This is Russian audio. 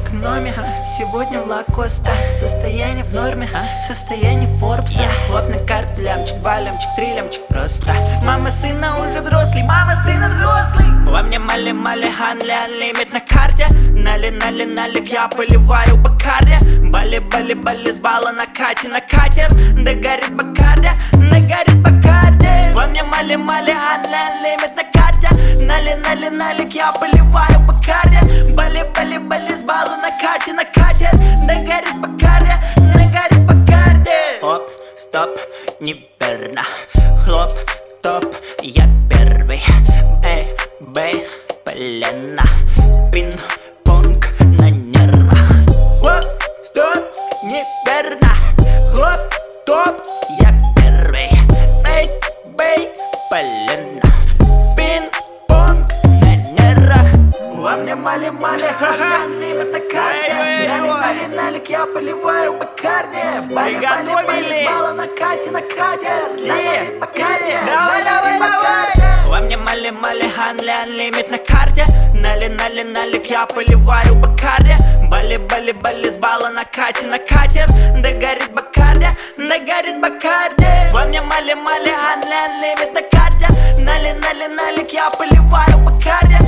экономе. Сегодня в Лакоста, состояние в норме, состояние Форбса. Хлоп на карту, лямчик, два лямчик, три лямчик просто. Мама сына уже взрослый, мама сына взрослый. Во мне мали-мали, анли-анлимит на карте. Нали-нали-налик, я поливаю Бакарди. Бали-бали-бали, с балла на кате, на катер. Да горит Бакарди, да горит Бакарди. Во мне мали-мали, анли-анлимит на карте. Нали-нали-налик, я поливаю Бакарди. Бали-бали-бали, с балла на кате, на катер. Да горит Бакарди, да горит Бакарди. Оп, стоп, неверно. Хлоп, топ, я первый. Эй, бей, полено. Пинг-понг на нервах. Хлоп, стоп, неверно. Хлоп, топ, я первый. Эй, бей, полено. Пинг-понг на нервах. Во мне мали-мали, анли-анлимит на карте. Нали-нали-налик, я поливаю Бакарди. Бали-бали-бали, с балла на кате, на катер. Давай, давай, давай. Во мне мали-мали, анли-анлимит на карте. Нали-нали-налик, я поливаю Бакарди. Бали-бали-бали, с балла на кате, на катер. Да горит Бакарди, да горит Бакарди. Во мне мали-мали, анли-анлимит на карте. Нали-нали-налик, я поливаю Бакарди.